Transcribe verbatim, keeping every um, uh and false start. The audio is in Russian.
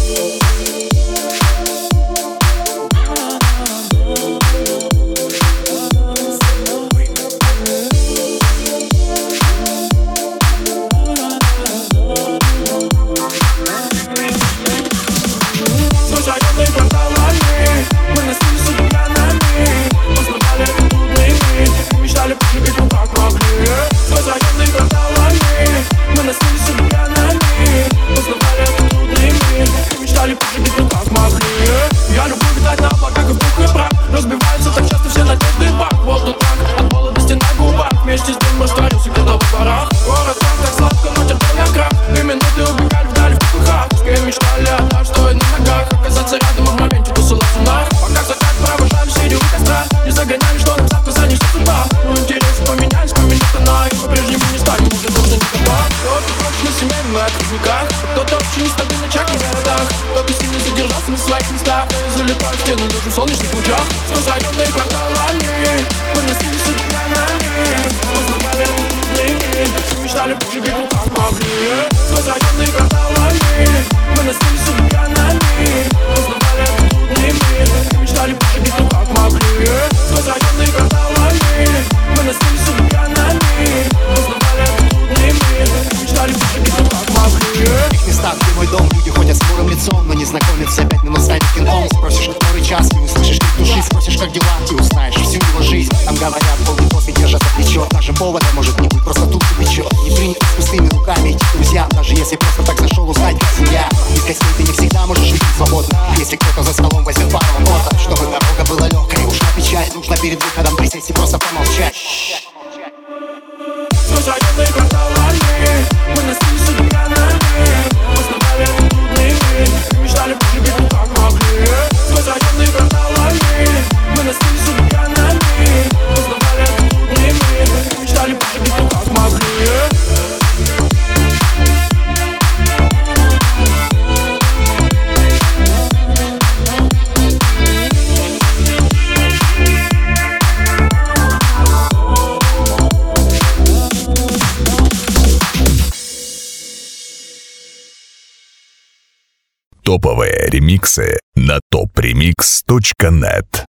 Кто-то очень нестабильно чак на городах, кто-то сильно задержался на своих местах, залетают в стену даже в солнечных лучах. Сквозь районные кварталами мы носились с экранами, узнавали трудный мир, мечтали поживить, ну как могли. Сквозь районные кварталами мы носились с экранами, узнавали трудный мир, мечтали поживить, ну как могли. Сквозь районные кварталами мы носились с экранами, узнавали трудный мир, мечтали поживить, ну как могли. В их местах, где мой дом, люди ходят с хмурым лицом, но незнакомец опять минут станет кентом. Спросишь, который час, и услышишь крик души. Спросишь, как дела, и узнаешь всю его жизнь. Там говорят, полный после держат за плечо. Даже повода может не быть, просто тут печет. Не принято с пустыми руками идти к друзьям, даже если просто так зашел узнать, как семья. Из гостей ты не всегда можешь жить свободно, если кто-то за столом возьмет пару фото. Чтобы дорога была легкой, уж на печаль нужно перед выходом присесть и просто помолчать. Сквозь районные кварталами мы носились с экранами, узнавали трудный мир, мечтали поживить, ну как могли. Сквозь районные кварталами мы носились с экранами, узнавали трудный мир, мечтали поживить, ну как могли. Топовые ремиксы на топ ремикс точка нет.